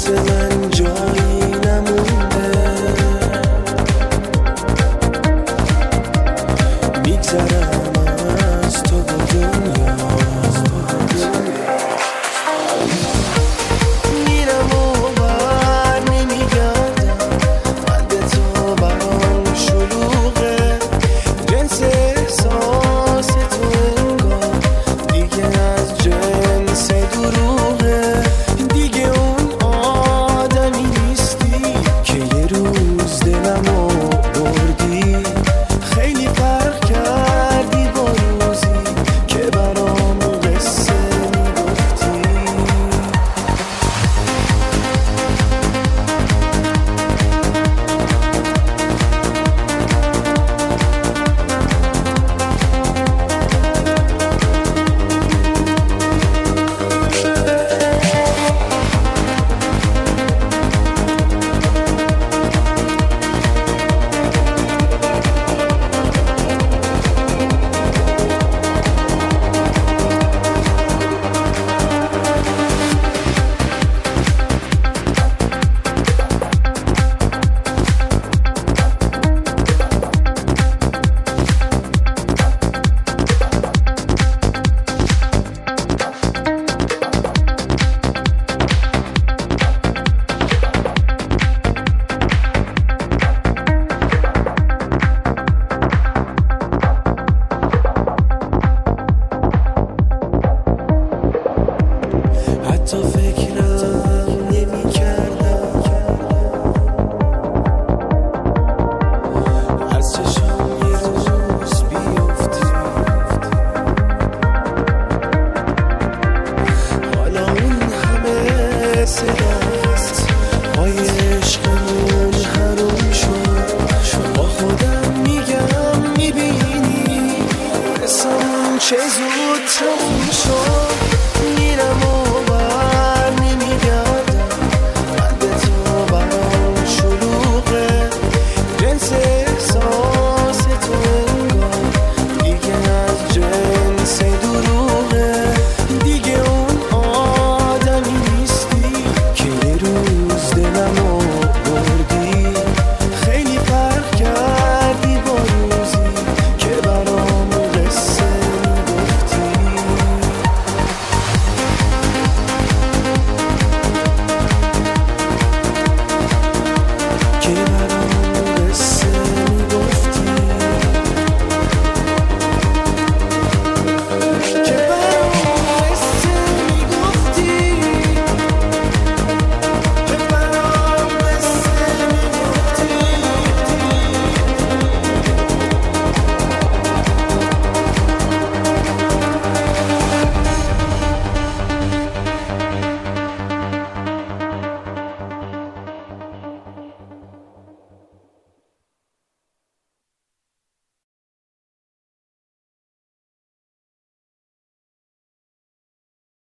واسه من جایی نمونده، میگذرم از تو و دنیا، میرم و بر نمیگردم، قلب تو برام شلوغه، جنس احساس تو انگار دیگه از جنس دروغه، دیگه اون آدمی نیستی که یه روز دلمو بردی، خیلی فرق کردی با روزی که برام قصه میگفتی. حتی فکرم نمی کردم از چشم یه روز بیفتی، حالا اون همه صدا